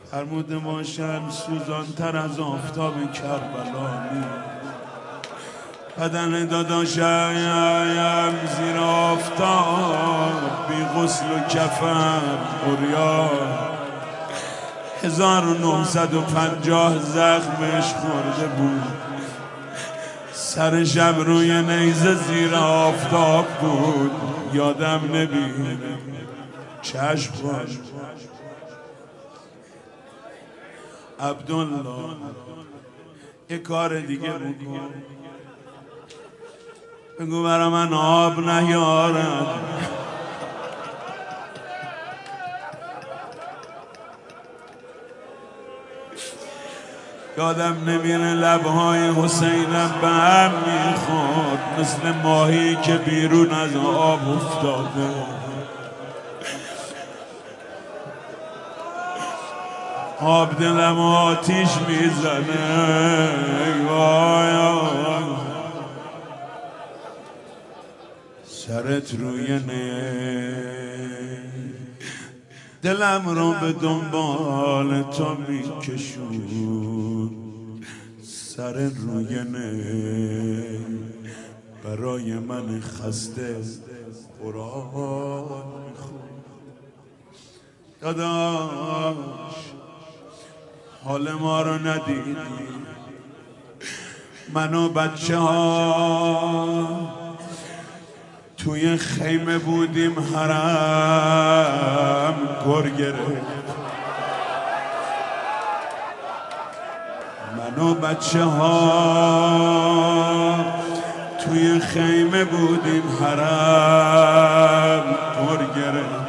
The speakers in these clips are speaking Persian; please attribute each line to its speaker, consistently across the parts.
Speaker 1: فرموده باشد سوزانتر از آفتاب کربلانی. بدن داداشم زیر آفتاب بی غسل و کفن عریان، 1950 زخمش خورده بود. سر شب روی نیزه زیر آفتاب بود. یادم نمیاد چشم باش عبدالله یه کار دیگه بکن، بگو برا من آب نیارم. یادم نمیره لبهای حسینم به هم میخورد مثل ماهی که بیرون از آب افتاده. آب دلم آتیش میزنه. سرت روی دلم رو به دنبال تو میکشون. سر روی برای من خسته قرآن میخون. داداش حال ما رو ندیدی، من و بچه ها توی خیمه بودیم، حرم گر گرفت. من و بچه ها توی خیمه بودیم، حرم گر گرفت.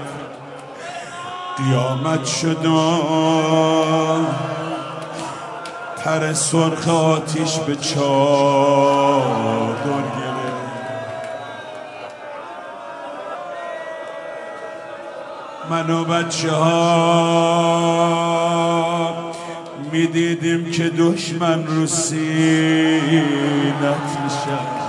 Speaker 1: قیامت شد پر سرخ آتیش به چادر گرفت. من و بچه ها میدیدیم که دشمن رو سینت میشد.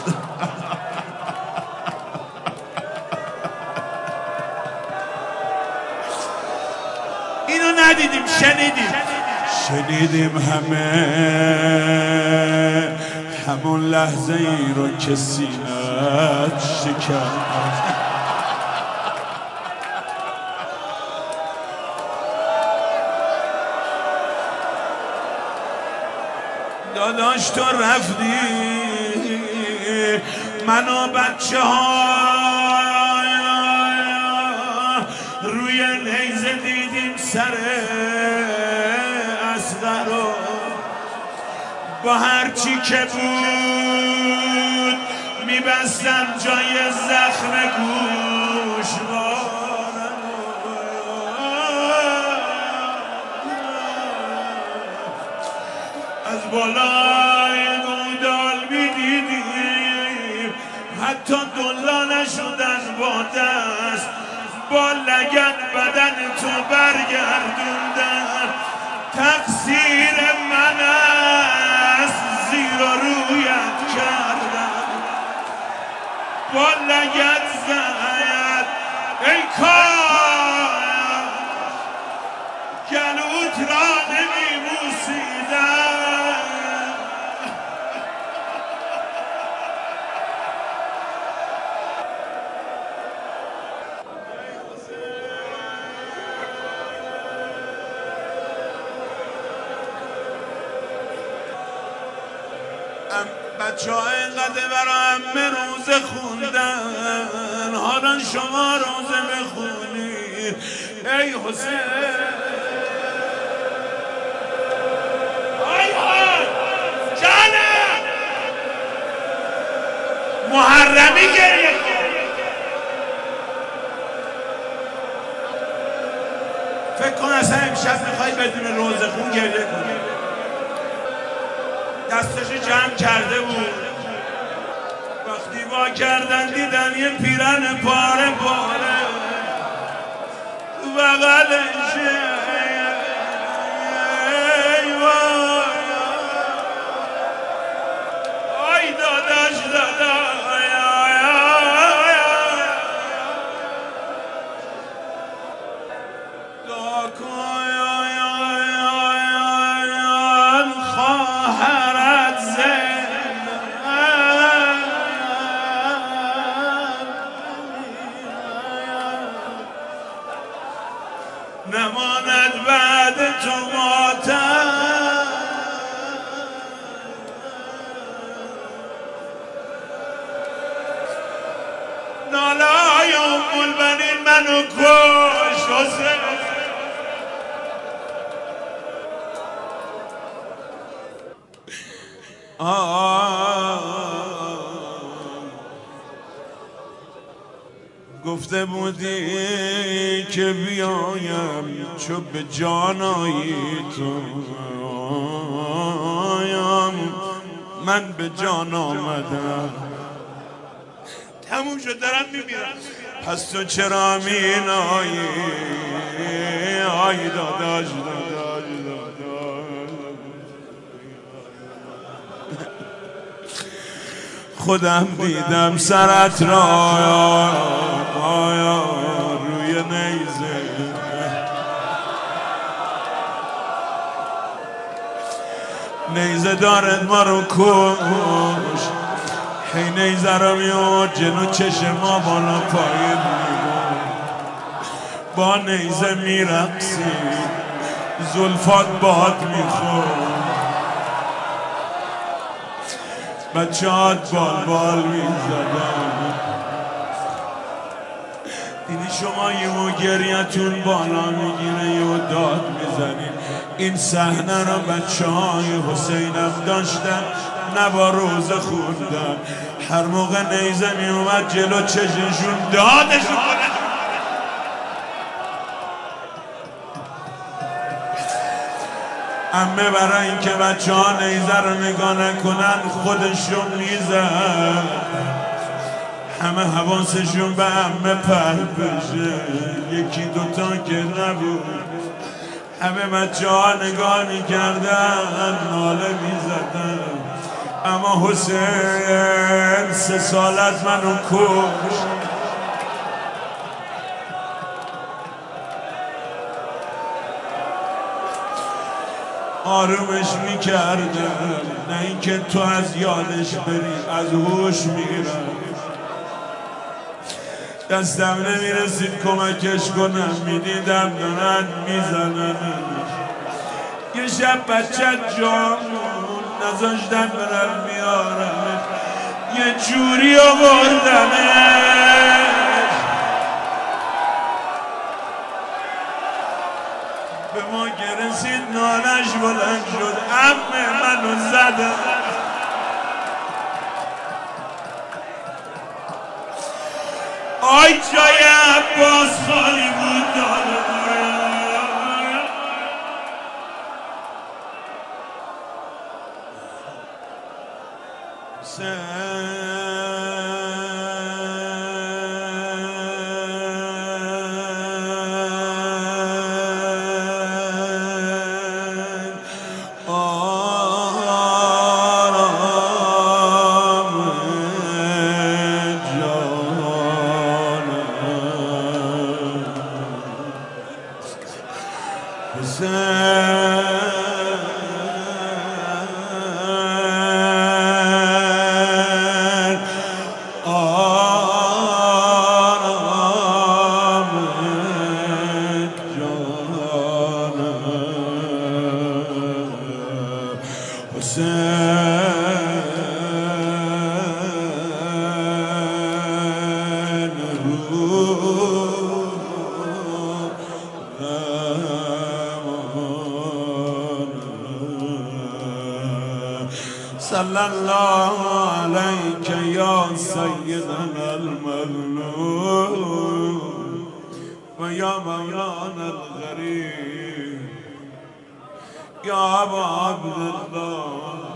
Speaker 1: اینو ندیدیم، شنیدیم همون لحظه ای رو که سینت شکست. داداش تو رفتی، من و بچه ها روی نیزه دیدیم سر اصغر رو. با هرچی که بود میبستم جای زخم گوشوارم. از بالای گودال میدیدیم حتی دلا نشدن با دست، با لگد بدن تو برگردوندن. تقصیر من است زیر و رویت کردم، با لگد زد ای کار گلوت را نمیبوسیدم. بچه ها اینقدر برای همه روزه خوندن، حالا شما روزه بخونید. ای حسین جانم محرمی گریه کن. فکر کن اصلا امشب میخوای بدون روزه خون گریه کنی. دستش جمع کرده بود، وقتی وا کردن دیدن یه پیرن پاره پاره تو بغلشه. آی داداش دعا کن نماند بعد تو ماتم نالای ام البنین منو کشت حسین گفته بودی که بیایم چو به جانایی تو من به جان آمدم تموم شد دارم میمیرم پس تو چرا مینایی آی داداش خودم دیدم سرت را روی نیزه دارد ما رو کش هی نیزه رو میاد جلو چشم ما بالا پایین با نیزه میرقصی زلفات باد میخور بچهات بال میزدن دیدی شما یهو گریتون بالا میگیره یهو داد میزنید این صحنه رو بچه‌های حسینم داشتن نه با روزه خوندن هر موقع نیزه میومد جلو چششون دادشون عمه برای اینکه بچه ها نیزه رو نگاه نکنن خودشون میزن همه حواسشون به عمه پرت بشه یکی دوتا که نبود همه بچه ها نگاه میکردن ناله میزدن اما حسین 3 سالت منو کشت آرومش میکردم نه اینکه تو از یادش بری از هوش میرم دستم نمیرسید کمکش کنم میدیدم دارن میزنن یه شب بچت جامون نذاشتن برم میارم یه جوری آوردنه به ما که رسید نالش بلند شد عمه منو زدن آی جای عباس خالی بود داده صلی الله علیک یا سیدنا المظلوم و یا مولانا الغریب یا ابا عبدالله